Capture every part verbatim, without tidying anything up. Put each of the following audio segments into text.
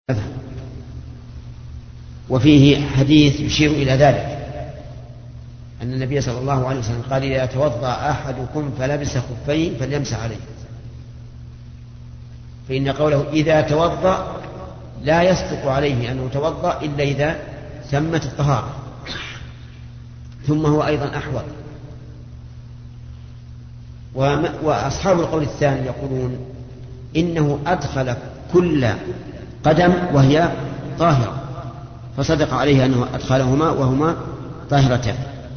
وفيه حديث يشير إلى ذلك، أن النبي صلى الله عليه وسلم قال: إذا توضأ أحدكم فلبس خفين فليمسح عليه. فإن قوله إذا توضأ لا يصدق عليه أنه توضأ إلا إذا تمت الطهارة، ثم هو أيضا أحوط. وأصحاب القول الثاني يقولون إنه أدخل كل قدم وهي طاهرة، فصدق عليه أنه أدخلهما وهما طاهرتان.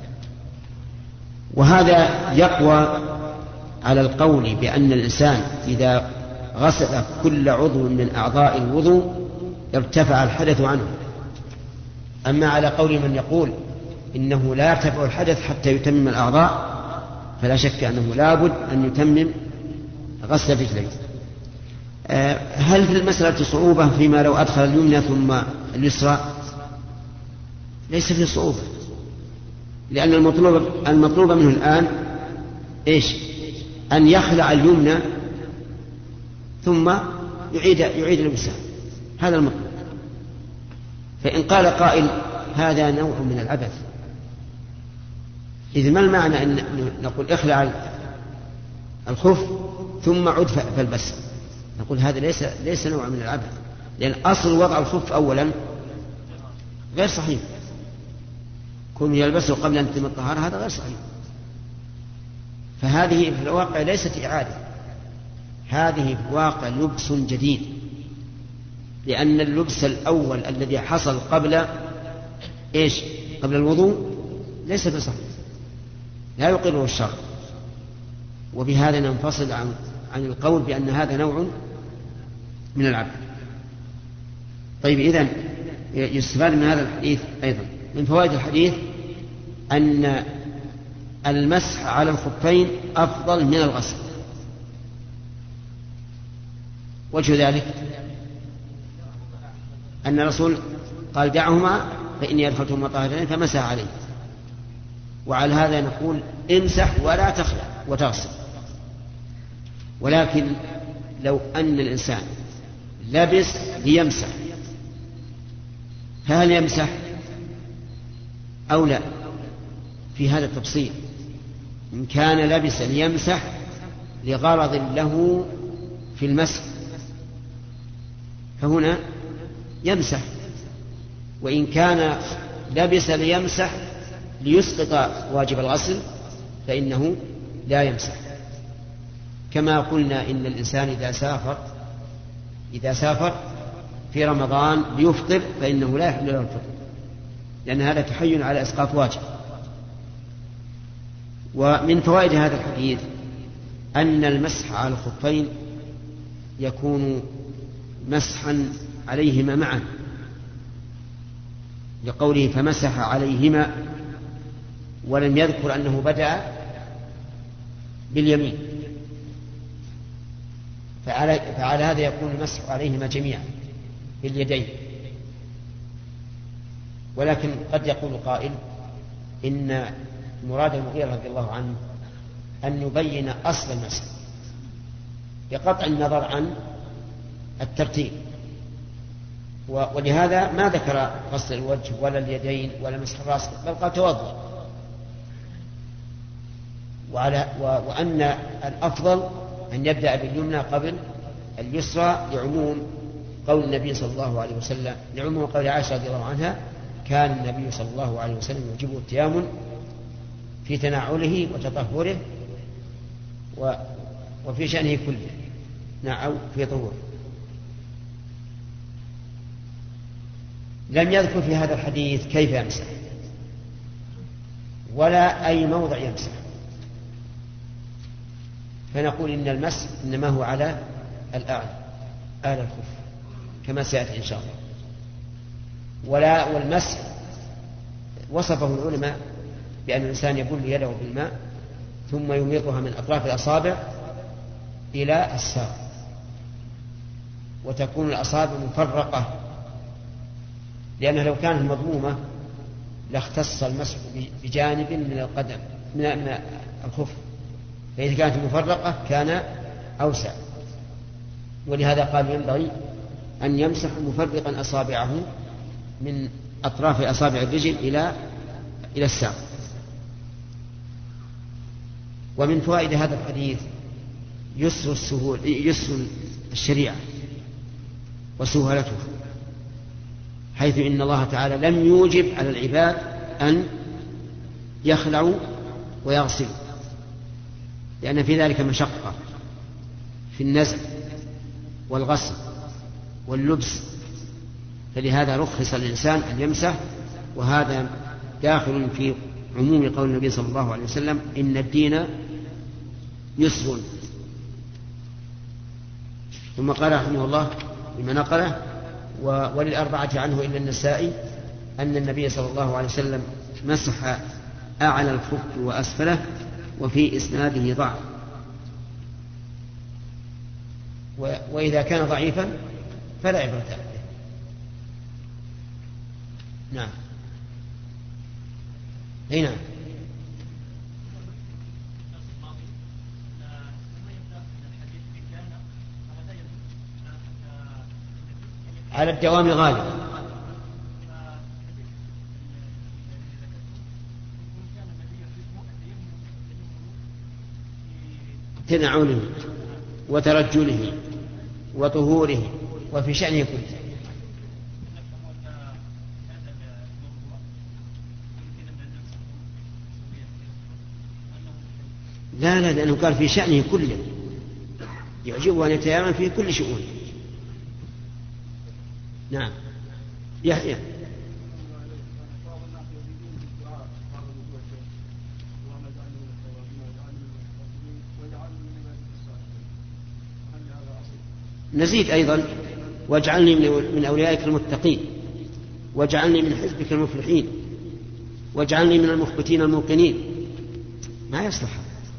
وهذا يقوى على القول بأن الإنسان إذا غسل كل عضو من أعضاء الوضوء ارتفع الحدث عنه. أما على قول من يقول إنه لا يرتفع الحدث حتى يتمم الأعضاء، فلا شك أنه لا بد أن يتمم غسل الرجلين. هل في المسألة صعوبة فيما لو أدخل اليمنى ثم اليسرى؟ ليس فيه صعوبة، لأن المطلوب, المطلوب منه الآن إيش؟ أن يخلع اليمنى ثم يعيد, يعيد اليسرى، هذا المطلوب. فإن قال قائل هذا نوع من العبث، إذ ما المعنى أن نقول اخلع الخف ثم عد فالبس؟ نقول هذا ليس, ليس نوع من العبث، لأن أصل وضع الخف أولا غير صحيح، كون يلبسه قبل أن تتم الطهارة هذا غير صحيح. فهذه في الواقع ليست إعادة، هذه في الواقع لبس جديد، لأن اللبس الأول الذي حصل قبل إيش؟ قبل الوضوء ليس بصحيح، لا يقره الشرع. وبهذا ننفصل عن, عن القول بأن هذا نوع من العبث. طيب، إذن يستفاد من هذا الحديث أيضا من فوائد الحديث أن المسح على الخفين أفضل من الغسل. وجه ذلك أن الرسول قال: دعهما فإني أدخلتهما طاهرتين فمسح عليه. وعلى هذا نقول امسح ولا تخلع وتغسل. ولكن لو أن الإنسان لبس ليمسح، فهل يمسح أو لا؟ في هذا التفصيل. إن كان لبس ليمسح لغرض له في المسح فهنا يمسح، وإن كان لبس ليمسح ليسقط واجب الغسل فإنه لا يمسح. كما قلنا إن الإنسان إذا سافر إذا سافر في رمضان ليفطر فإنه لا يحل له الفطر، لأن هذا تحين على إسقاط واجب. ومن فوائد هذا الحديث أن المسح على الخفين يكون مسحا عليهما معا، لقوله فمسح عليهما، ولم يذكر أنه بدأ باليمين، فعلى, فعلى هذا يكون المسح عليهما جميعا باليدين. ولكن قد يقول قائل إن مراد المغيرة رضي الله عنه أن يبين أصل المسح بقطع النظر عن الترتيب، ولهذا ما ذكر غسل الوجه ولا اليدين ولا مسح الرأس، بل قال توضأ. وعلى وأن الأفضل أن يبدأ باليمنى قبل اليسرى، لعموم قول النبي صلى الله عليه وسلم، لعموم قول عائشة رضي الله عنها: كان النبي صلى الله عليه وسلم يعجبه التيامن في تناوله وتطهره وفي شأنه كله، نعم، في طهوره. لم يذكر في هذا الحديث كيف يمسح ولا أي موضع يمسح، فنقول إن المسح إنما هو على الأعلى، أعلى الخف، كما سيأتي إن شاء الله. ولا والمسح وصفه العلماء بأن الإنسان يبل يده بالماء ثم يميطها من أطراف الأصابع إلى الساق، وتكون الأصابع مفرقة، لأنها لو كانت مضمومة لاختص المسح بجانب من القدم من الخف، فإذا كانت مفرقة كان أوسع. ولهذا قال ينبغي أن يمسح مفرقا أصابعه من أطراف أصابع الرجل إلى إلى الساق. ومن فوائد هذا الحديث يسر السهول يسر الشريعة وسهولته، حيث إن الله تعالى لم يوجب على العباد أن يخلعوا ويغسلوا، لأن في ذلك مشقة في النزع والغسل واللبس، فلهذا رخص الإنسان أن يمسح. وهذا داخل في عموم قول النبي صلى الله عليه وسلم: إن الدين يسر. ثم قال رحمه الله بما نقله: وللأربعة عنه إلا النسائي أن النبي صلى الله عليه وسلم مسح أعلى الخف وأسفله، وفي إسناده ضعف، وإذا كان ضعيفا فلا عبرة به. نعم. أي نعم. على الدوام غالبا. تنعله وترجله وطهوره وفي شأنه كله. لا لا لأنه قال في شأنه كله، يعجبه أن يتيامن في كل شؤون. نعم. يحيى. نزيد أيضا: واجعلني من أوليائك المتقين، واجعلني من حزبك المفلحين، واجعلني من المخبتين الموقنين. ما يصلح.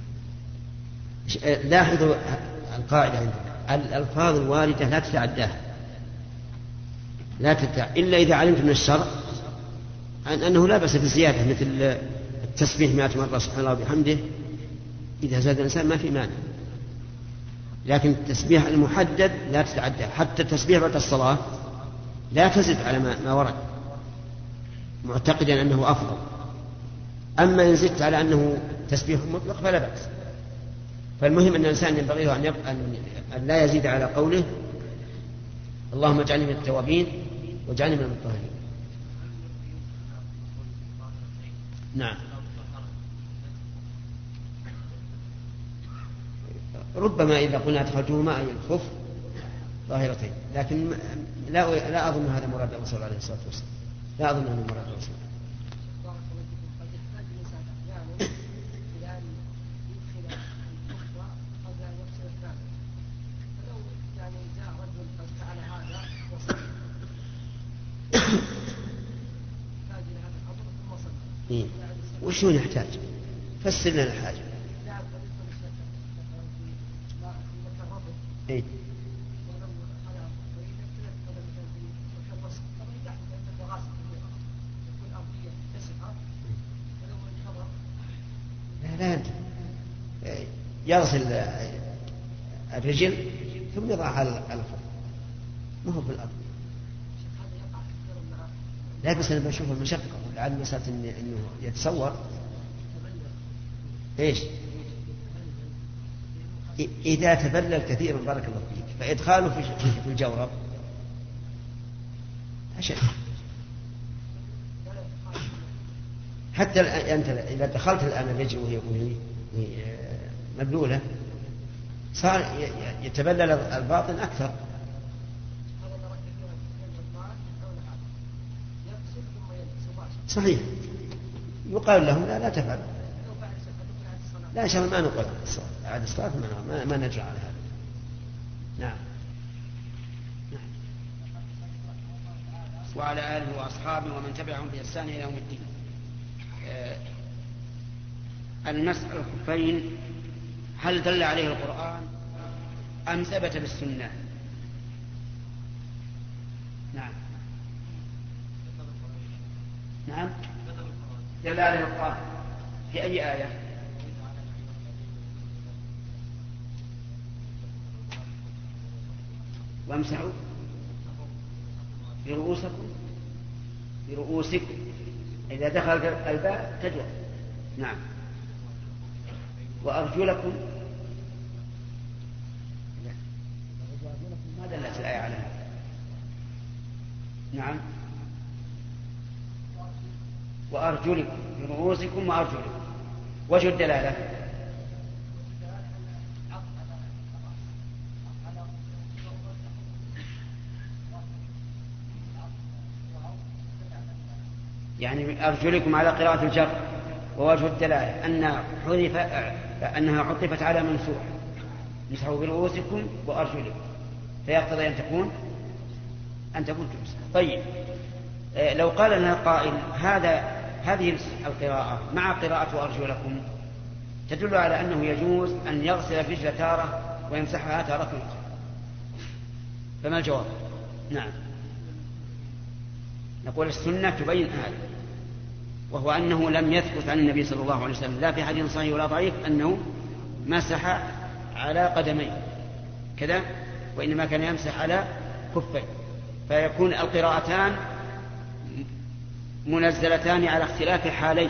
لاحظوا القاعدة عندنا: الألفاظ الواردة لا تتعداها، لا تتع... إلا إذا علمت من الشرع أنه لا بأس بالزيادة، مثل التسبيح مئة مرة سبحان الله وبحمده، إذا زاد الإنسان ما في مانع، لكن التسبيح المحدد لا تتعدى. حتى التسبيح بعد الصلاة لا تزد على ما ورد معتقدا أنه أفضل. أما إن زدت على أنه تسبيح مطلق فلا بأس. فالمهم أن الإنسان ينبغي له أن, يب... أن لا يزيد على قوله: اللهم اجعلني من التوابين واجعلني من المطهرين. نعم. ربما إذا قلنا أدخلتهما أي الخف ظاهرتين، لكن لا لا أظن هذا مراد الرسول عليه الصلاة والسلام، لا أظن أنه مراد الرسول. إيه؟ وشو نحتاج؟ فسر لنا الحاجة. إيه؟ لا لا يغسل الرجل ثم يضعها على الأرض، ما هو في الأرض. لا بس أنا بشوف المشقة، ولعل مسألة إنه يتصور إيش إذا تبلل كثيرا بارك الله فيك فإدخاله في الجورب أشد. حتى أنت إذا دخلت الآن الرجل وهي مبلولة صار يتبلل الباطن أكثر. صحيح. يقال لهم لا لا تفعل. لا شاء ما نقول عاد الصلاة ما, ما نرجع على هذا. نعم. نعم. وعلى آله وأصحابه ومن تبعهم بإحسان إلى يوم الدين. آه المسح الخفين هل دل عليه القرآن أم ثبت بالسنة؟ نعم. نعم دل عليه القرآن في أي آية؟ وامسحوا برؤوسكم برؤوسكم إذا دخل الباء تجر. نعم. وأرجلكم ما دلت الآية على هذا. نعم. وأرجلكم برؤوسكم وأرجلكم. وجه الدلالة يعني أرجلكم على قراءة الجر، ووجه الدلالة أن حذف أنها عطفت على منصوب، مسحوا برؤوسكم وأرجلكم، فيقتضي أن تكون أن تكون تمسح. طيب لو قال لنا قائل هذا هذه القراءة مع قراءة وأرجلكم تدل على أنه يجوز أن يغسل الرجل تارة ويمسحها تارة أخرى، فما الجواب؟ نعم. نقول السنة تبين هذا، وهو أنه لم يثبت عن النبي صلى الله عليه وسلم لا في حديث صحيح ولا ضعيف أنه مسح على قدميه كذا، وإنما كان يمسح على كفيه، فيكون القراءتان منزلتان على اختلاف حالين،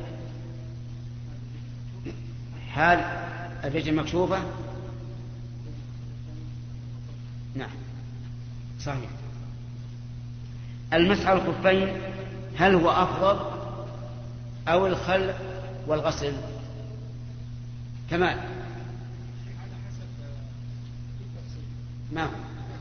حال الرجل مكشوفة. نعم صحيح. المسح على الكفين هل هو أفضل أو الخلع والغسل؟ كمال ما هو؟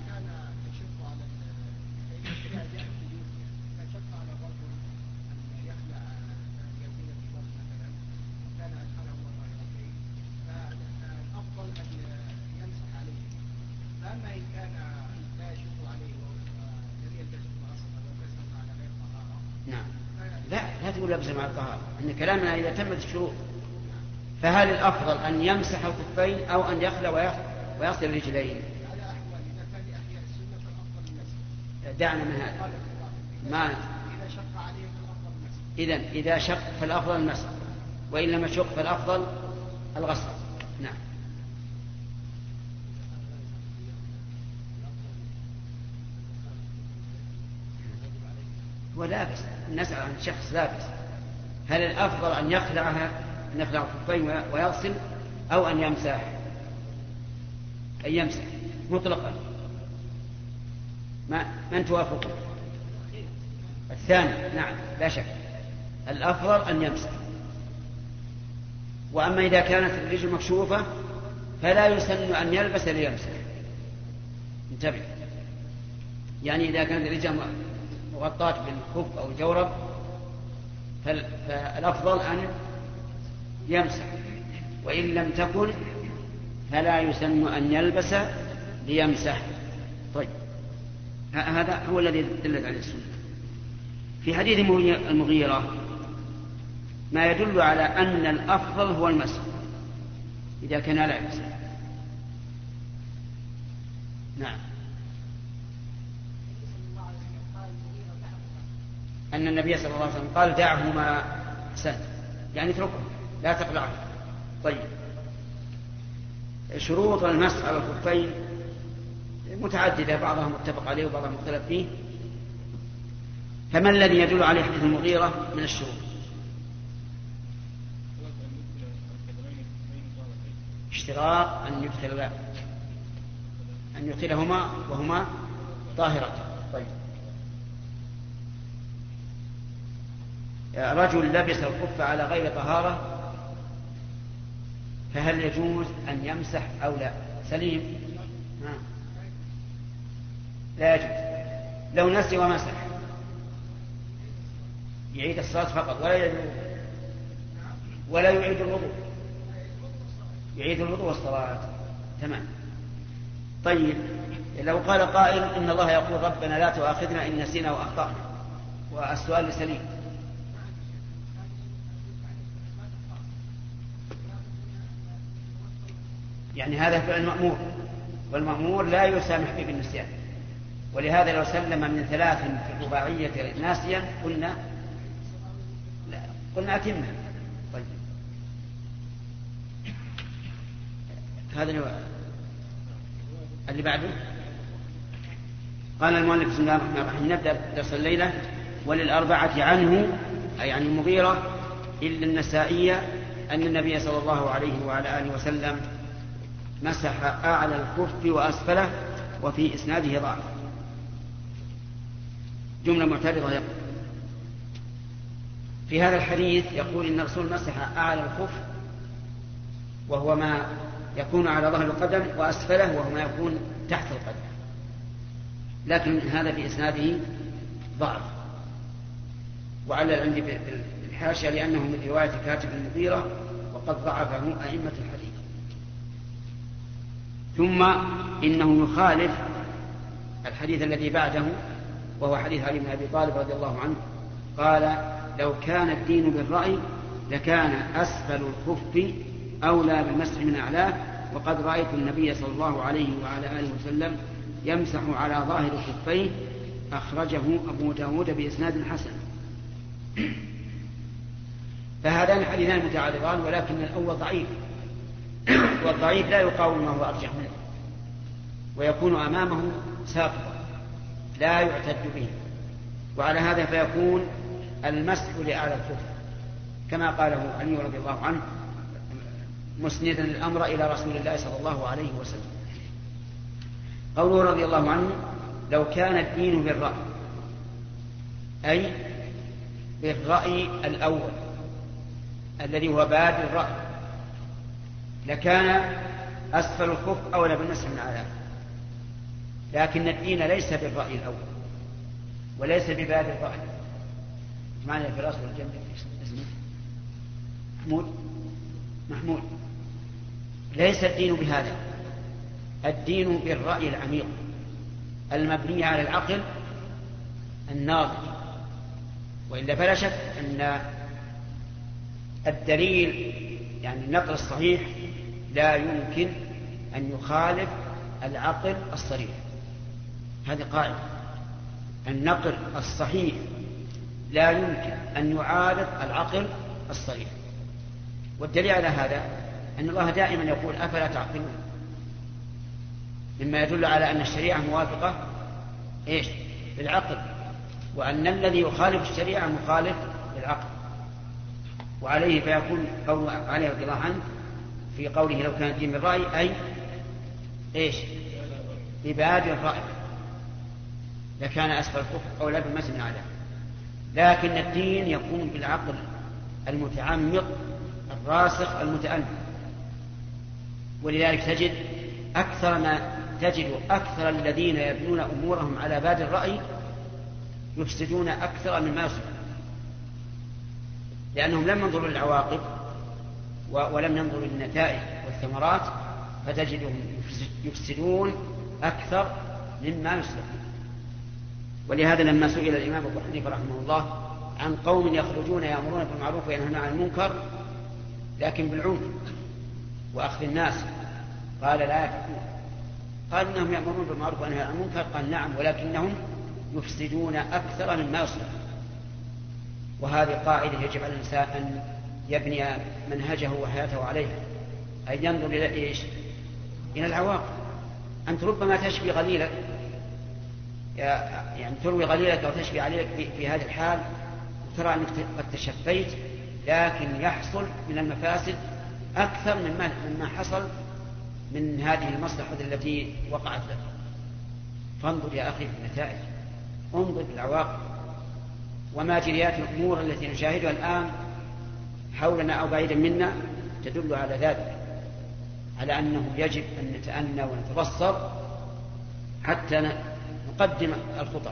نعم. لا لا تقول لبس مع الطهارة، إن كلامنا إذا تمت الشروط. فهل الأفضل أن يمسح الكفين أو أن يخلع ويغسل الرجلين؟ دعنا من هذا. ما إذن إذا شق فالأفضل المسح، وإن لم يشق فالأفضل الغسل. نعم. هو لابس، نسأل عن شخص لابس، هل الأفضل أن يخلعها أن يخلع الكفين ويغسل أو أن يمسح؟ أن يمسح مطلقا. ما من توافقه؟ الثاني. نعم لا شك، الأفضل أن يمسح. وأما إذا كانت الرجل مكشوفة فلا يسن أن يلبس ليمسح. انتبه، يعني إذا كانت الرجل مغطاة بالخف أو الجورب فالأفضل أن يمسح، وإن لم تكن فلا يسن أن يلبس ليمسح. طيب هذا هو الذي دلت عليه السنة. في حديث المغيرة ما يدل على أن الأفضل هو المسح إذا كان لا يمسح. نعم. أن النبي صلى الله عليه وسلم قال دعهما سهل، يعني اتركه لا تقلعه. طيب شروط المسح على الخفين متعددة، بعضها متفق عليه وبعضها مختلف فيه. فما الذي يدل عليه حديث المغيرة من الشروط؟ اشتراط أن يدخل أن يدخلهما وهما طاهرة. طيب رجل لبس الخف على غير طهارة فهل يجوز أن يمسح أو لا؟ سليم. ها. لا يجوز. لو نسي ومسح يعيد الصلاة فقط ولا يعيد ولا يعيد الوضوء، يعيد الوضوء والصلاة. تمام. طيب لو قال قائل إن الله يقول ربنا لا تؤاخذنا إن نسينا وأخطأنا، والسؤال سليم. يعني هذا فعل المأمور، والمأمور لا يسامح به بالنسيان، ولهذا لو سلم من ثلاث في الرباعية ناسيا قلنا لا قلنا أتمه. طيب هذا اللي بعده قال المؤلف بسم الله الرحمن الرحيم: نبدأ درس الليلة. وللأربعة عنه أي عن المغيرة إلا النسائية أن النبي صلى الله عليه وعلى آله وسلم مسح أعلى الخف وأسفله وفي إسناده ضعف. جملة معترضة في هذا الحديث، يقول إن الرسول مسح أعلى الخف وهو ما يكون على ظهر القدم، وأسفله وهو ما يكون تحت القدم، لكن هذا في إسناده ضعف. وعلى عندي بالحاشية لأنه من رواية كاتب المغيرة وقد ضعفه أئمة الحديث. ثم إنه يخالف الحديث الذي بعده وهو حديث علي بن أبي طالب رضي الله عنه قال: لو كان الدين بالرأي لكان أسفل الخف أولى بالمسح من أعلاه، وقد رأيت النبي صلى الله عليه وعلى آله وسلم يمسح على ظاهر خفيه. أخرجه أبو داود بإسناد حسن. فهذان الحديثان متعارضان، ولكن الأول ضعيف، والضعيف لا يقاوم ما هو أرجح منه، ويكون أمامه ساقطا لا يعتد به. وعلى هذا فيكون المسح لأعلى الخف كما قاله علي رضي الله عنه مسندا الأمر إلى رسول الله صلى الله عليه وسلم. قوله رضي الله عنه: لو كان الدين بالرأي، أي بالرأي الأول الذي هو بادئ الرأي، لكان أسفل الخف أولى بالمسح من أعلاه. لكن الدين ليس بالرأي الأول وليس ببادئ الرأي. معنى الفراس والجنب اسمه محمود محمود ليس الدين بهذا. الدين بالرأي العميق المبني على العقل الناضج. وإلا فلا شك أن الدليل يعني النقل الصحيح لا يمكن أن يخالف العقل الصريح. هذه قاعدة: النقل الصحيح لا يمكن أن يعارض العقل الصريح. والدليل على هذا أن الله دائما يقول: أفلا تعقلون، مما يدل على أن الشريعة موافقة إيش؟ للعقل، وأن الذي يخالف الشريعة مخالف للعقل. وعليه فيكون قول علي رضي الله عنه في قوله: لو كان الدين بالرأي، أي إيش؟ ببادئ الرأي لكان أسفل الخف أولى بالمسح من أعلاه. لكن الدين يكون بالعقل المتعمق الراسخ المتأمل. ولذلك تجد أكثر ما تجد أكثر الذين يبنون أمورهم على بادئ الرأي يفسدون أكثر مما يصلحون، لأنهم لم ينظروا للعواقب ولم ينظروا للنتائج والثمرات، فتجدهم يفسدون أكثر مما يصلحون. ولهذا لما سئل الإمام أبو حنيفة رحمه الله عن قوم يخرجون يأمرون بالمعروف وينهون عن المنكر لكن بالعنف وأخذ الناس، قال: لا يفعلون. قال: إنهم يأمرون بالمعروف وينهون عن المنكر. قال: نعم، ولكنهم يفسدون أكثر مما يصلحون. وهذه قاعدة يجب على الإنسان أن يبني منهجه وحياته عليها، أن ينظر إلى إيش؟ إلى العواقب. أنت ربما تشفي غليلك، يعني تروي غليلك أو تشفي عليك في, في هذه الحال وترى أنك قد تشفيت، لكن يحصل من المفاسد أكثر مما, مما حصل من هذه المصلحة التي وقعت لك. فانظر يا أخي في النتائج، انظر في العواقب. وما جريات الأمور التي نشاهدها الآن حولنا أو بعيدا منا تدل على ذلك، على أنه يجب أن نتأنى ونتبصر حتى نقدم الخطأ.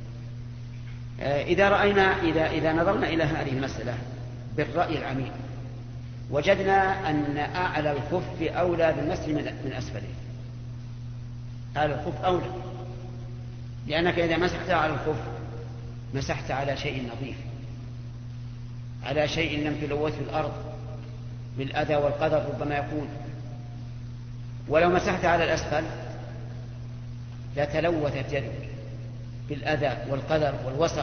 إذا رأينا إذا, إذا نظرنا إلى هذه المسألة بالرأي العميق وجدنا أن أعلى الخف أولى بالمسح من أسفله. أعلى الخف أولى، لأنك إذا مسحت على الخف مسحت على شيء نظيف، على شيء لم تلوثه الأرض بالأذى والقدر ربما يكون. ولو مسحت على الأسفل لتلوثت يدك بالأذى والقدر والوسخ.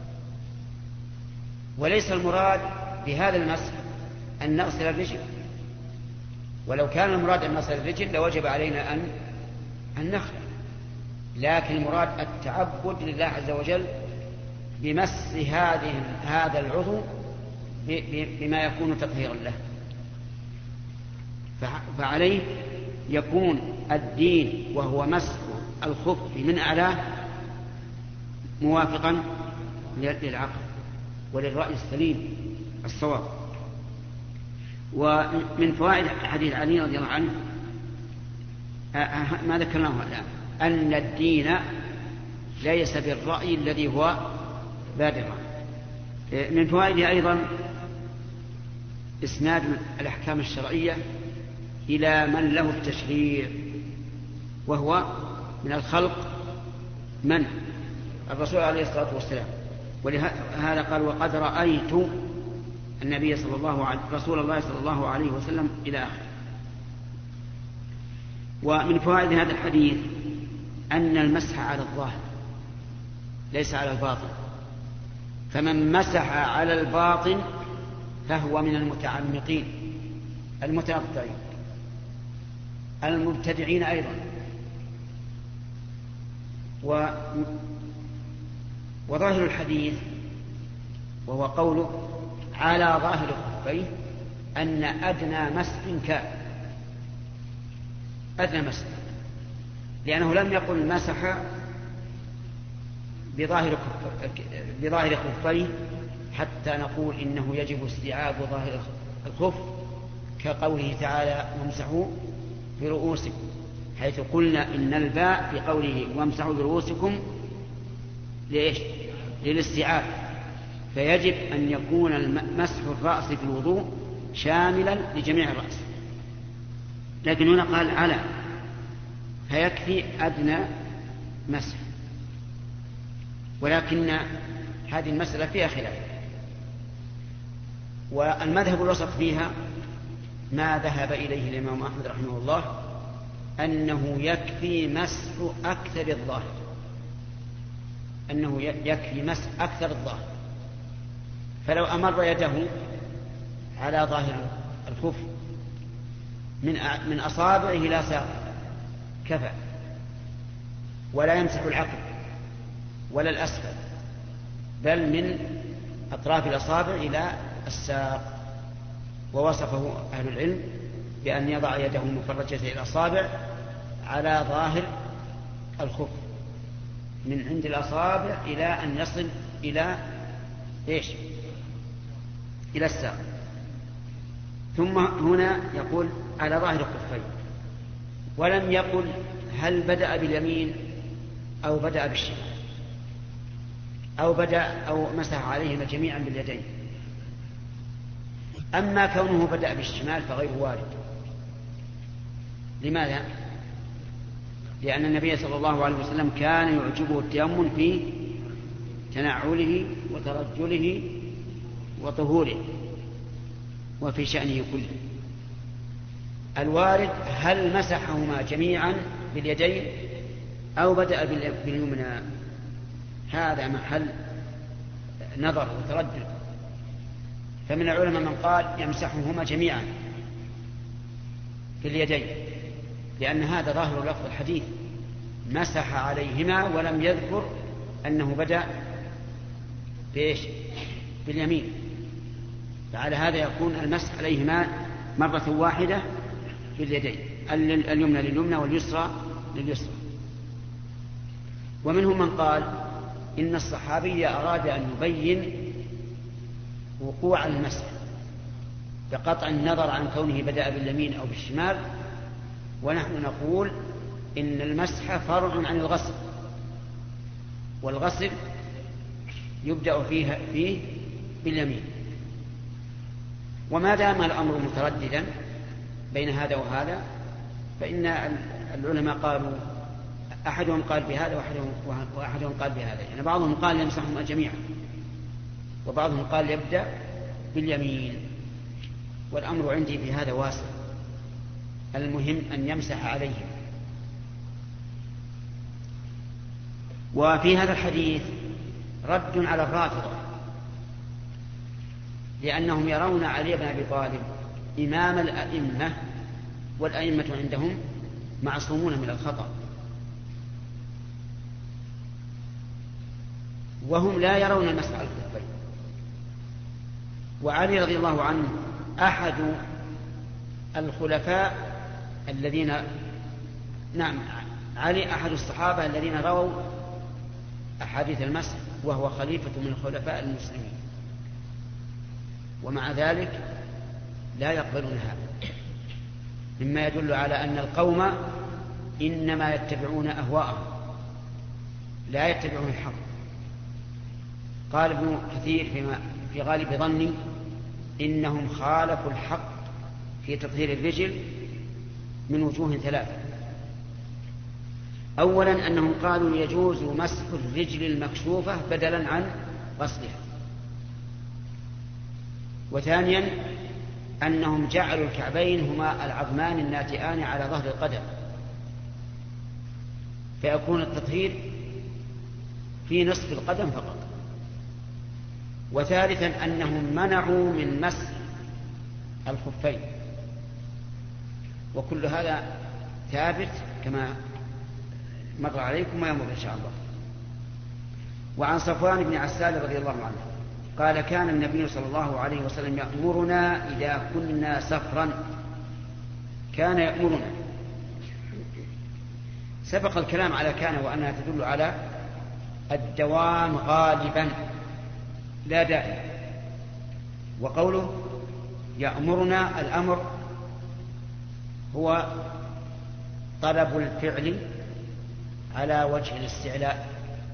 وليس المراد بهذا المسح أن نغسل الرجل، ولو كان المراد أن نغسل الرجل لوجب علينا أن أن نخلع، لكن المراد التعبد لله عز وجل بمس هذه هذا العضو بما يكون تطهيرا له. فعليه يكون الدين وهو مسح الخف من أعلاه موافقا للعقل وللرأي السليم الصواب. ومن فوائد حديث علي رضي الله عنه ما ذكرناه الآن أن الدين ليس بالرأي الذي هو بادرة. من فوائده أيضا إسناد الأحكام الشرعية إلى من له التشريع، وهو من الخلق من الرسول عليه الصلاة والسلام. ولهذا قال وقد رأيت النبي صلى الله عليه رسول الله صلى الله عليه وسلم إلى آخره. ومن فوائد هذا الحديث أن المسح على الظاهر ليس على الباطن، فمن مسح على الباطن فهو من المتعمقين المتنطعين المبتدعين أيضا. و... وظاهر الحديث وهو قوله على ظاهر خفيه أن أدنى مسح كان أدنى مسح، لأنه لم يقل مسح بظاهر بظاهر خفيه حتى نقول إنه يجب استيعاب ظاهر الخف، كقوله تعالى وامسحوا برؤوسكم، حيث قلنا إن الباء في قوله وامسحوا برؤوسكم ليش؟ للاستيعاب، فيجب أن يكون مسح الرأس في الوضوء شاملا لجميع الرأس. لكن هنا قال على، فيكفي أدنى مسح. ولكن هذه المسألة فيها خلاف، والمذهب الوسط فيها ما ذهب إليه الإمام أحمد رحمه الله أنه يكفي مسح أكثر الظاهر، أنه يكفي مسح أكثر الظاهر. فلو أمر يده على ظاهر الخف من من أصابعه إلى ساق كفى، ولا يمسح العقب ولا الأسفل، بل من أطراف الأصابع إلى الساق. ووصفه أهل العلم بأن يضع يده المفرجة إلى الأصابع على ظاهر الخف من عند الأصابع إلى أن يصل إلى إيش؟ إلى الساق. ثم هنا يقول على ظاهر الخفين، ولم يقل هل بدأ باليمين أو بدأ بالشمال أو بدأ أو مسح عليهما جميعا باليدين. أما كونه بدأ بالشمال فغير وارد. لماذا؟ لأن النبي صلى الله عليه وسلم كان يعجبه التيمم في تنعله وترجله وطهوره وفي شأنه كله. الوارد هل مسحهما جميعا باليدين أو بدأ باليمنى، هذا محل نظر وتردد. فمن العلماء من قال يمسحهما جميعا في اليدين، لأن هذا ظاهر لفظ الحديث مسح عليهما ولم يذكر أنه بدأ بإيش؟ باليمين. فعلى هذا يكون المسح عليهما مرة واحدة في اليدين، اليمنى لليمنى واليسرى لليسرى. ومنهم من قال إن الصحابي أراد أن يبين وقوع المسح بقطع النظر عن كونه بدأ باليمين أو بالشمال، ونحن نقول إن المسح فرع عن الغسل، والغسل يبدأ فيه, فيه باليمين. وما دام الأمر مترددا بين هذا وهذا فإن العلماء قالوا أحدهم قال بهذا وأحدهم قال بهذا، يعني بعضهم قال يمسحهم جميعا وبعضهم قال يبدأ باليمين. والأمر عندي في هذا واسع، المهم أن يمسح عليهم. وفي هذا الحديث رد على الرافضة، لأنهم يرون علي بن أبي طالب إمام الأئمة، والأئمة عندهم معصومون من الخطأ، وهم لا يرون المسح على الخفين. وعلي رضي الله عنه أحد الخلفاء الذين نعم علي أحد الصحابة الذين رووا أحاديث المسح، وهو خليفة من خلفاء المسلمين، ومع ذلك لا يقبلون هذا، مما يدل على أن القوم إنما يتبعون أهواءهم لا يتبعون الحق. قال ابن كثير فيما في غالب ظني إنهم خالفوا الحق في تطهير الرجل من وجوه ثلاثة. أولا أنهم قالوا يجوز مسح الرجل المكشوفة بدلا عن غسلها. وثانيا أنهم جعلوا الكعبين هما العظمان الناتئان على ظهر القدم، فيكون التطهير في نصف القدم فقط. وثالثا أنهم منعوا من مسح الخفين، وكل هذا ثابت كما مر عليكم ويمر إن شاء الله. وعن صفوان بن عسال رضي الله عنه قال كان النبي صلى الله عليه وسلم يأمرنا إذا كنا سفرا. كان يأمرنا، سبق الكلام على كان وأنها تدل على الدوام غالبا لا دائما. وقوله يأمرنا الأمر هو طلب الفعل على وجه الاستعلاء،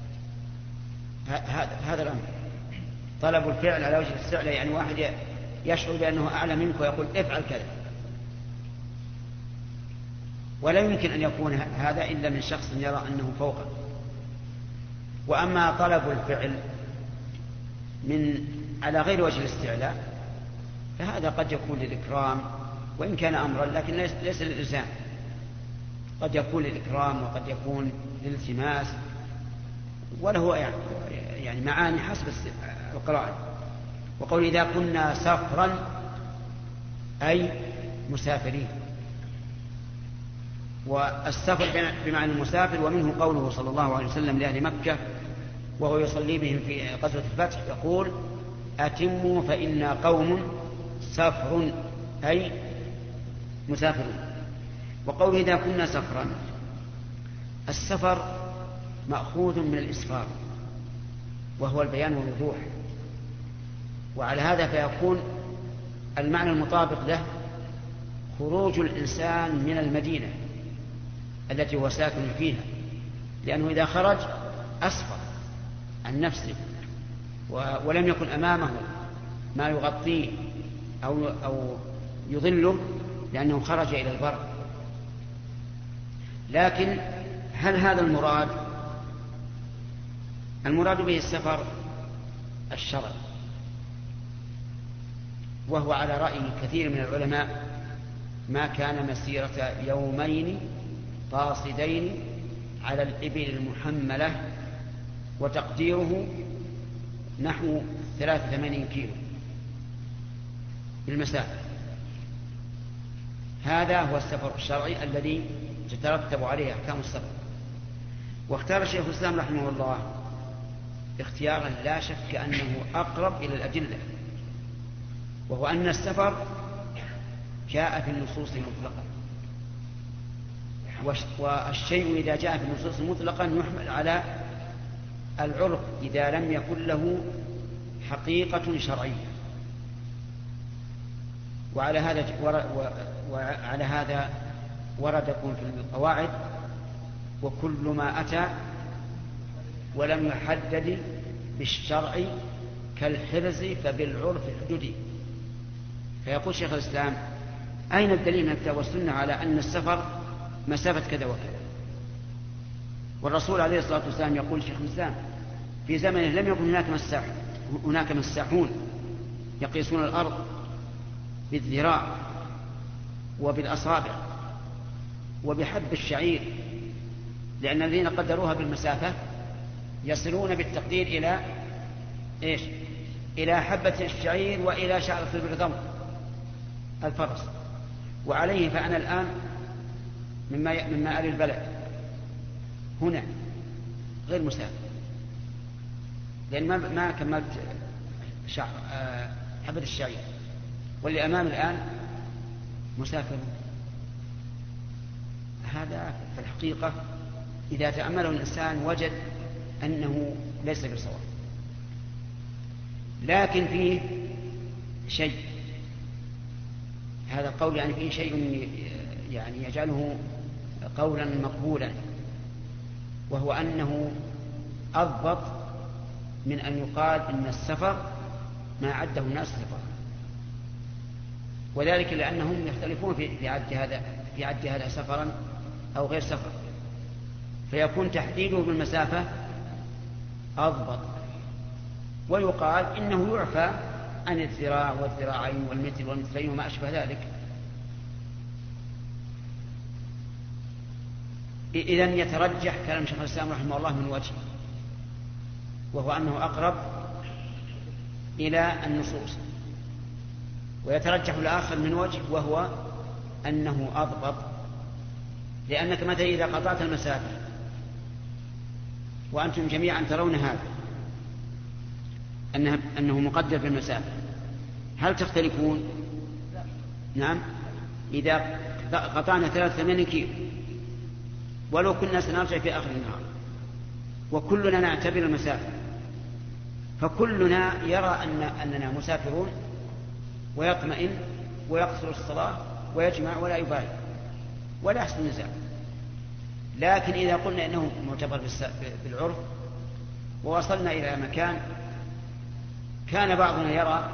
هذا الأمر طلب الفعل على وجه الاستعلاء، يعني واحد يشعر بأنه أعلى منك ويقول افعل كذا، ولا يمكن أن يكون هذا إلا من شخص يرى أنه فوقه. وأما طلب الفعل من على غير وجه الاستعلاء فهذا قد يكون للإكرام وإن كان أمرا، لكن ليس للإلزام، قد يكون للإكرام وقد يكون للالتماس، وله يعني, يعني معاني حسب القراءة. وقول إذا كنا سفرا أي مسافرين، والسفر بمعنى المسافر. ومنه قوله صلى الله عليه وسلم لأهل مكة وهو يصلي بهم في غزوة الفتح يقول أتموا فإنا قوم سفر أي مسافرون. وقوله إذا كنا سفرا، السفر مأخوذ من الإسفار وهو البيان والوضوح، وعلى هذا فيكون المعنى المطابق له خروج الإنسان من المدينة التي هو ساكن فيها، لأنه إذا خرج أسفر عن نفسه ولم يكن أمامه ما يغطيه أو, أو يظله لأنه خرج إلى البر. لكن هل هذا المراد؟ المراد به السفر الشرعي، وهو على رأي كثير من العلماء ما كان مسيرة يومين قاصدين على الإبل المحملة، وتقديره نحو ثلاثة وثمانين كيلو بالمسافة. هذا هو السفر الشرعي الذي تترتب عليه أحكام السفر. واختار شيخ الإسلام رحمه الله اختيارا لا شك أنه أقرب إلى الأدلة، وهو أن السفر جاء في النصوص مطلقا، والشيء إذا جاء في النصوص مطلقا يحمل على العرف إذا لم يكن له حقيقة شرعية. وعلى هذا وعلى هذا وردكم في القواعد وكل ما أتى ولم يحدد بالشرع كالحرز فبالعرف حدودي. فيقول شيخ الإسلام أين الدليل من الكتاب والسنة على أن السفر مسافة كذا وكذا؟ والرسول عليه الصلاة والسلام يقول شيخ الإسلام في زمنه لم يكن هناك مساح هناك مساحون يقيسون الأرض بالذراع وبالأصابع وبحب الشعير، لأن الذين قدروها بالمسافة يصلون بالتقدير إلى إيش؟ إلى حبة الشعير وإلى شعرة البرذم الفرس. وعليه فأنا الآن مما مما أري البلد هنا غير مسافر، لأن ما ما كملت شع... حبة الشعير، واللي أمام الآن مسافر. هذا في الحقيقة إذا تأمله الإنسان وجد أنه ليس بصواب، لكن فيه شيء، هذا القول يعني فيه شيء يعني يجعله قولا مقبولا، وهو أنه أضبط من أن يقال إن السفر ما عده الناس سفر، وذلك لأنهم يختلفون في عد هذا في عد هذا سفرا أو غير سفر، فيكون تحديده بالمسافة أضبط. ويقال إنه يعفى عن الذراع والذراعين والمتر والمترين وما أشبه ذلك. إذن يترجح كلام شيخ الإسلام رحمه الله من وجه، وهو أنه أقرب إلى النصوص، ويترجح الآخر من وجه وهو أنه أضبط، لأنك مثلا إذا قطعت المسافة وأنتم جميعا ترون هذا أنه, أنه مقدر في المسافة، هل تختلفون؟ نعم. إذا قطعنا ثلاثة ثمانين كيلو ولو كنا سنرجع في آخر النهار وكلنا نعتبر المسافة، فكلنا يرى أن أننا مسافرون ويطمئن ويقصر الصلاة ويجمع ولا يبالي ولا يحصل نزاع. لكن إذا قلنا إنه معتبر بالعرف ووصلنا إلى مكان كان بعضنا يرى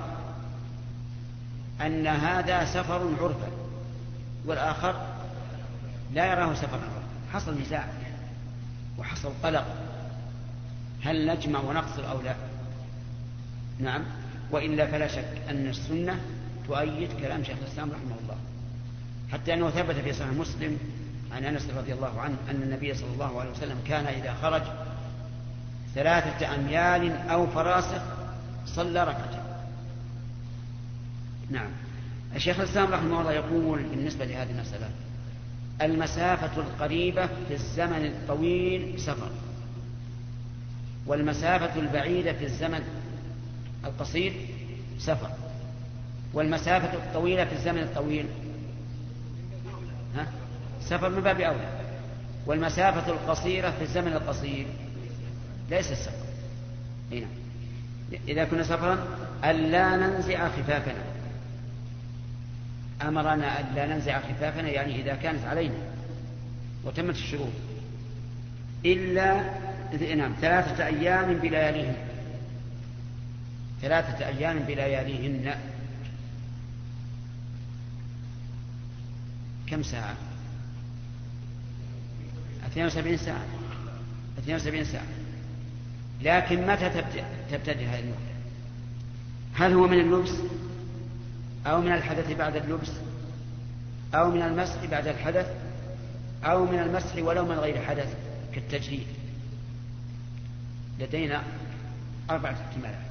أن هذا سفر عرفا والآخر لا يراه سفرا عرفا، حصل نزاع وحصل قلق، هل نجمع ونقصر أو لا؟ نعم. وإلا فلا شك أن السنة تؤيد كلام شيخ الإسلام رحمه الله، حتى أنه ثبت في صحيح مسلم عن أنس رضي الله عنه أن النبي صلى الله عليه وسلم كان إذا خرج ثلاثة أميال أو فراسخ صلى ركعتين. نعم. الشيخ الإسلام رحمه الله يقول بالنسبة لهذه المسألة: المسافة القريبة في الزمن الطويل سفر، والمسافة البعيدة في الزمن القصير سفر، والمسافة الطويلة في الزمن الطويل ها؟ سفر من باب أولى، والمسافة القصيرة في الزمن القصير ليس السفر. هنا إذا كنا سفرا ألا ننزع خفافنا، أمرنا ألا ننزع خفافنا يعني إذا كانت علينا وتمت الشروط، إلا نعم ثلاثة أيام بلياليهن، ثلاثة أيام بلياليهن. كم ساعة؟ اثنين وسبعين ساعة، اثنين وسبعين ساعة. لكن متى تبتدئ هذه المدة؟ هل هو من اللبس أو من الحدث بعد اللبس أو من المسح بعد الحدث أو من المسح ولو من غير حدث كالتجريد؟ لدينا أربعة احتمالات.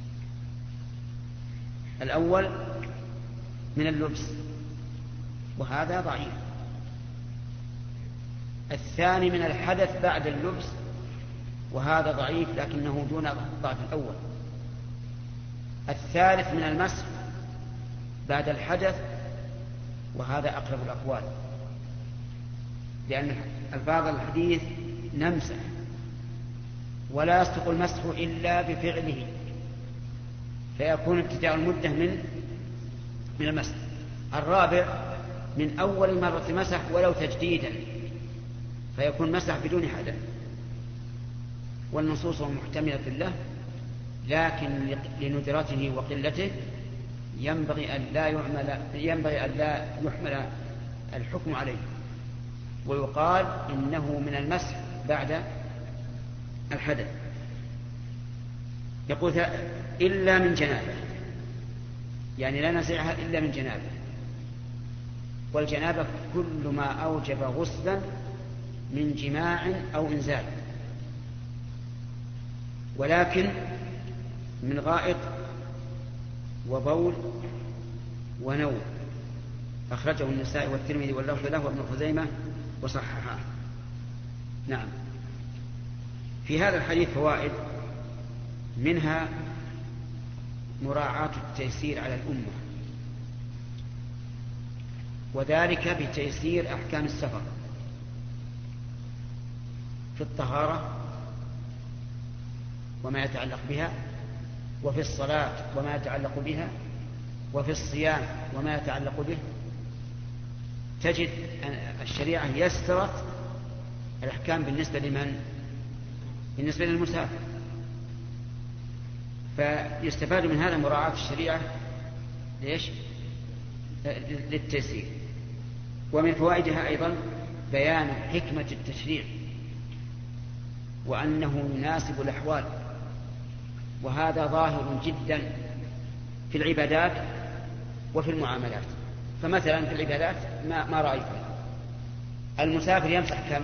الأول من اللبس وهذا ضعيف، الثاني من الحدث بعد اللبس وهذا ضعيف لكنه دون ضعف الأول، الثالث من المسح بعد الحدث وهذا أقرب الأقوال، لأن الفاظ الحديث نمسح ولا يصدق المسح إلا بفعله، فيكون ابتداء المدة من من المسح. الرابع من أول مرة مسح ولو تجديدا، فيكون مسح بدون حدث، والنصوص محتملة له، لكن لندرته وقلته ينبغي أن لا يعمل ينبغي أن لا يحمل الحكم عليه، ويقال إنه من المسح بعد الحدث. يقول إلا من جنابه، يعني لا نزعها إلا من جنابه، والجنابة كل ما أوجب غسلا من جماع أو إنزال، ولكن من غائط وبول ونوم. أخرجه النسائي والترمذي واللفظ له وابن خزيمة وصححه. نعم. في هذا الحديث فوائد منها مراعاة التيسير على الأمة، وذلك بتيسير أحكام السفر في الطهارة وما يتعلق بها، وفي الصلاة وما يتعلق بها، وفي الصيام وما يتعلق به. تجد أن الشريعة يسرت الأحكام بالنسبة لمن؟ بالنسبة للمسافر. فيستفاد من هذا مراعاة الشريعة ليش؟ للتيسير. ومن فوائدها أيضا بيان حكمة التشريع وأنه يناسب الأحوال، وهذا ظاهر جدا في العبادات وفي المعاملات. فمثلا في العبادات ما, ما رأيته المسافر يمسح كم؟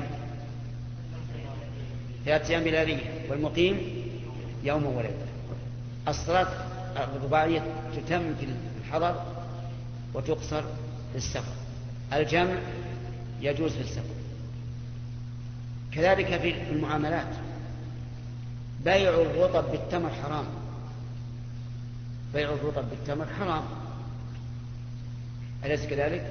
ثلاثة أيام ميلادية، والمقيم يوم وليلة. الصلاة الرباعية تتم في الحضر وتقصر في السفر، الجمع يجوز في السفر. كذلك في المعاملات بيع الرطب بالتمر حرام، بيع الرطب بالتمر حرام، أليس كذلك؟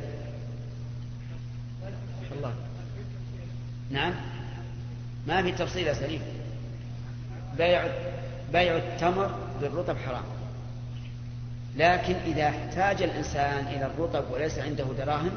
الله. نعم، ما في تفصيل يا سليم. بيع بيع التمر بالرطب حرام، لكن إذا احتاج الإنسان إلى الرطب وليس عنده دراهم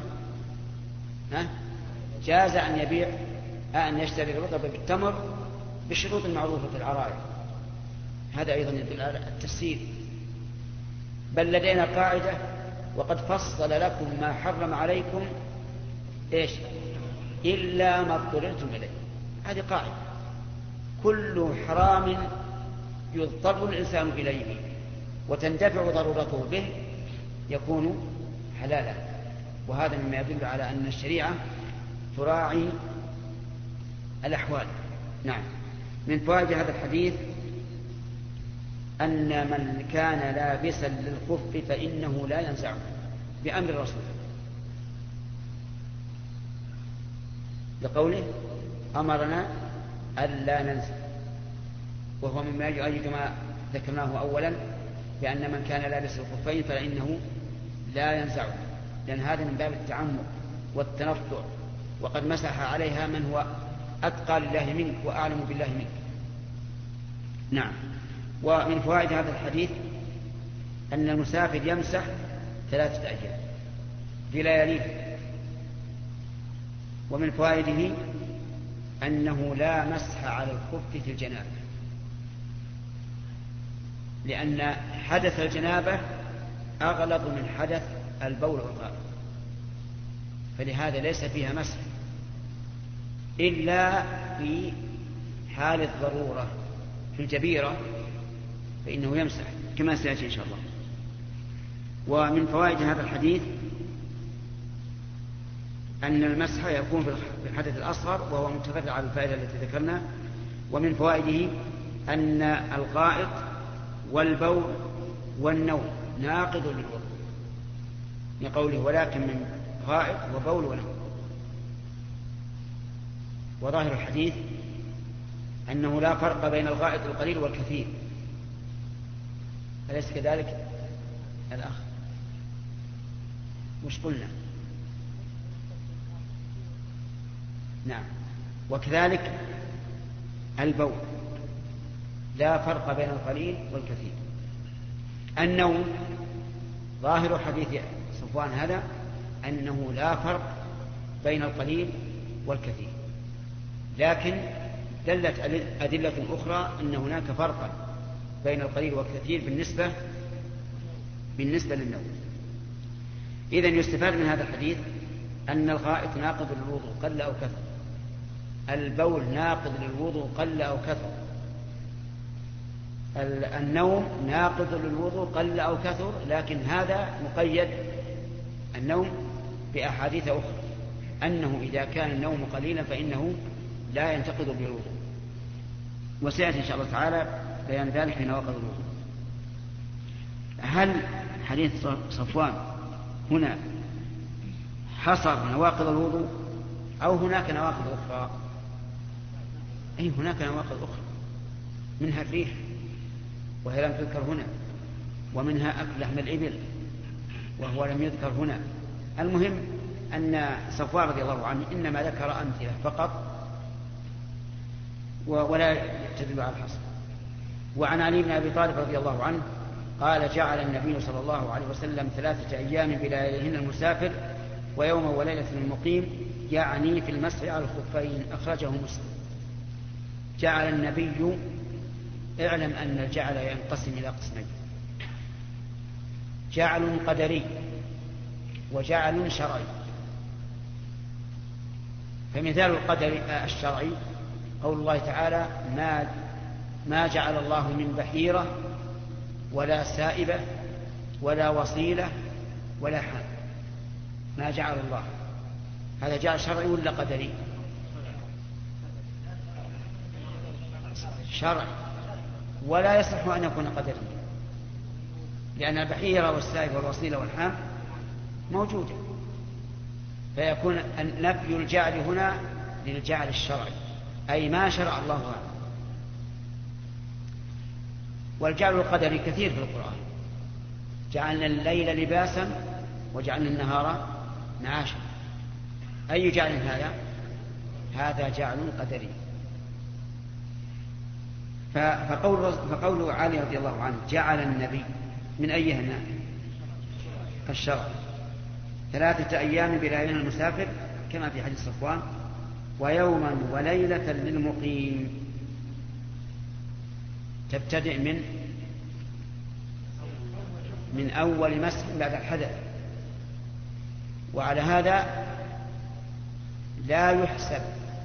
جاز أن يبيع أن يشتري الرطب بالتمر بالشروط المعروفة في العرائض. هذا أيضا يدل على التفسير. بل لدينا قاعدة: وقد فصل لكم ما حرم عليكم إيش إلا ما اضطررتم إليه. هذه قاعدة، كل حرام يضطر الإنسان إليه وتندفع ضرورته به يكون حلالا. وهذا مما يدل على أن الشريعة تراعي الأحوال. نعم. من فوائد هذا الحديث أن من كان لابسا للخف فإنه لا ينزعه بأمر الرسول، لقوله أمرنا ألا ننزع، وهو مما يؤيد ما ذكرناه أولا بأن من كان لابس الخفين فإنه لا ينزعه، لأن هذا من باب التعمق والتنطع، وقد مسح عليها من هو أتقى لله منك وأعلم بالله منك. نعم. ومن فوائد هذا الحديث أن المسافر يمسح ثلاثة أيام بلياليه. ومن فوائده أنه لا مسح على الخف في الجنابة، لأن حدث الجنابة أغلظ من حدث البول والغائط، فلهذا ليس فيها مسح إلا في حال الضرورة. في الجبيرة فإنه يمسح كما سيأتي إن شاء الله. ومن فوائد هذا الحديث أن المسح يكون في الحدث الأصغر، وهو متفرع على الفائدة التي ذكرنا. ومن فوائده أن الغائط والبول والنوم ناقض للوضوء، لقوله ولكن من غائط وبول ونوم. وظاهر الحديث أنه لا فرق بين الغائط القليل والكثير، أليس كذلك الأخ؟ مش قلنا؟ نعم. وكذلك البول لا فرق بين القليل والكثير. النوم ظاهر حديث صفوان هذا أنه لا فرق بين القليل والكثير، لكن دلت أدلة أخرى أن هناك فرقا بين القليل والكثير بالنسبة بالنسبة للنوم. إذن يستفاد من هذا الحديث أن الغائط ناقض للوضوء قل أو كثر، البول ناقض للوضوء قل أو كثر، النوم ناقض للوضوء قل أو كثر، لكن هذا مقيد النوم بأحاديث أخرى أنه إذا كان النوم قليلا فإنه لا ينتقض بالوضوء، وسيأتي إن شاء الله تعالى بيان ذلك في نواقض الوضوء. هل حديث صفوان هنا حصر نواقض الوضوء أو هناك نواقض أخرى؟ أي هناك نواقض أخرى، منها الريح، وهي لم تذكر هنا، ومنها أكل لحم الإبل وهو لم يذكر هنا. المهم أن صفوان رضي الله عنه إنما ذكر أمثلة فقط ولا تدل على الحصر. وعن علي بن أبي طالب رضي الله عنه قال جعل النبي صلى الله عليه وسلم ثلاثة أيام بلياليهن المسافر ويوم وليلة المقيم، يعني في المسح على الخفين. أخرجه مسلم. جعل النبي، اعلم أن الجعل ينقسم إلى قسمين: جعل قدري وجعل شرعي. فمثال القدر الشرعي قول الله تعالى: ما, ما جعل الله من بحيرة ولا سائبة ولا وصيلة ولا حام. ما جعل الله، هذا جعل شرعي ولا قدري؟ شرعي، ولا يصح أن يكون قدري، لأن البحيرة والسائب والوصيلة والحام موجودة، فيكون نفي الجعل هنا للجعل الشرعي، أي ما شرع الله هذا. والجعل القدري كثير في القرآن: جعلنا الليل لباسا وجعلنا النهار معاشا. أي جعل هذا؟ هذا جعل قدري. فقول, فقول علي رضي الله عنه جعل النبي من أيهما؟ الشرع. ثلاثة أيام بليالين المسافر كما في حديث صفوان، ويوما وليلة للمقيم. تبتدئ من من أول مسح بعد الحدث. وعلى هذا لا يحسب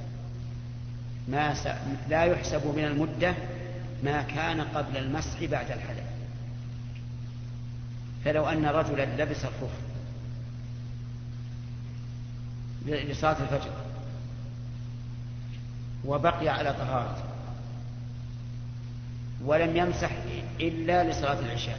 ما س... لا يحسب من المدة ما كان قبل المسح بعد الحدث. فلو أن رجلا لبس الخف لصلاة الفجر وبقي على طهارته ولم يمسح إلا لصلاة العشاء،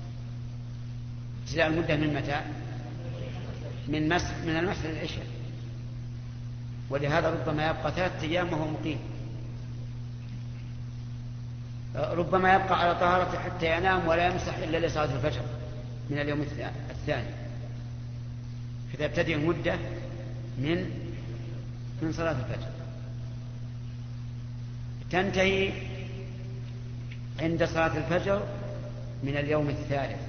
تجزأ المدة من متى؟ من مسح من المسح للعشاء. ولهذا ربما يبقى ثلاثة أيام وهو مقيم، ربما يبقى على طهارته حتى ينام ولا يمسح إلا لصلاة الفجر من اليوم الثاني. فتبتدئ المدة من من صلاة الفجر، تنتهي عند صلاة الفجر من اليوم الثالث.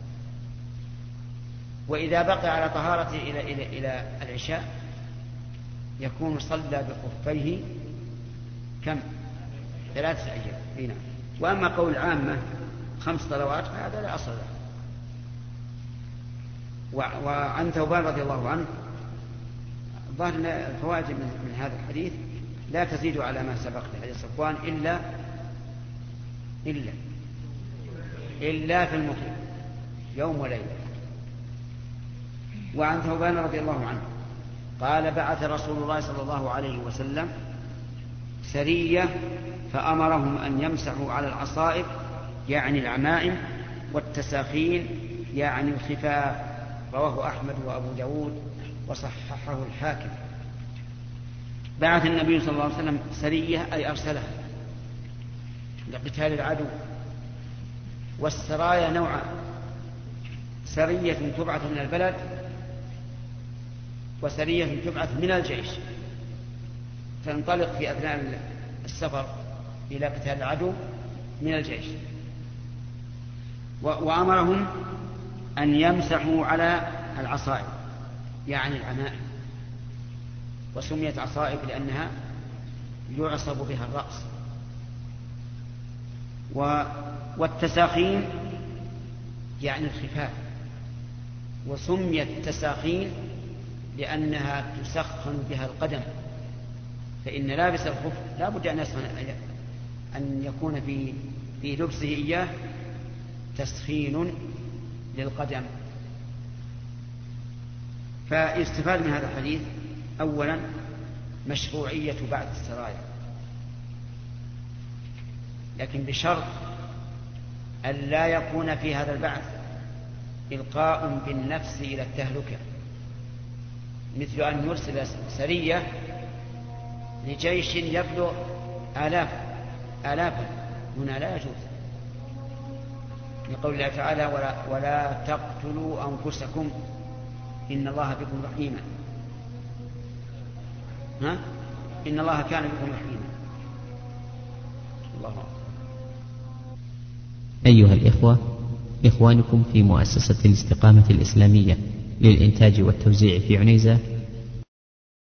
وإذا بقي على طهارته إلى, إلى, إلى العشاء يكون صلى بخفيه كم؟ ثلاثة أيام. هنا. وأما قول عامة خمس صلوات فهذا لا أصل له. وعن ثوبان رضي الله عنه ظهر الفوائد من هذا الحديث لا تزيد على ما سبق في حديث صفوان إلا إلا إلا في المقيم يوم وليلة. وعن ثوبان رضي الله عنه قال: بعث رسول الله صلى الله عليه وسلم سرية فأمرهم أن يمسحوا على العصائب يعني العمائم، والتساخين يعني الخفاف. رواه أحمد وأبو داود وصححه الحاكم. بعث النبي صلى الله عليه وسلم سرية أي أرسلها لقتال العدو. والسرايا نوعان: سرية تبعث من البلد وسرية تبعث من الجيش، تنطلق في أثناء السفر إلى قتال العدو من الجيش. وأمرهم أن يمسحوا على العصائب يعني العمائم، وسميت عصائب لأنها يعصب بها الرأس. والتساخين يعني الخفاف، وسميت تساخين لأنها تسخن بها القدم، فإن لابس الخف لا بد أن يسخن أن يكون في في لبسه إياه تسخين للقدم. فيستفاد من هذا الحديث أولا مشروعية بعث السرايا، لكن بشرط أن لا يكون في هذا البعث إلقاء بالنفس إلى التهلكة، مثل أن يرسل سرية لجيش يبلغ آلاف آلافا، هنا لا يجوز، لقول الله تعالى ولا, ولا تقتلوا أنفسكم إن الله بكم رحيما. ها؟ إن الله كان بكم رحيما. الله أكبر. أيها الإخوة، إخوانكم في مؤسسة الاستقامة الإسلامية للإنتاج والتوزيع في عنيزة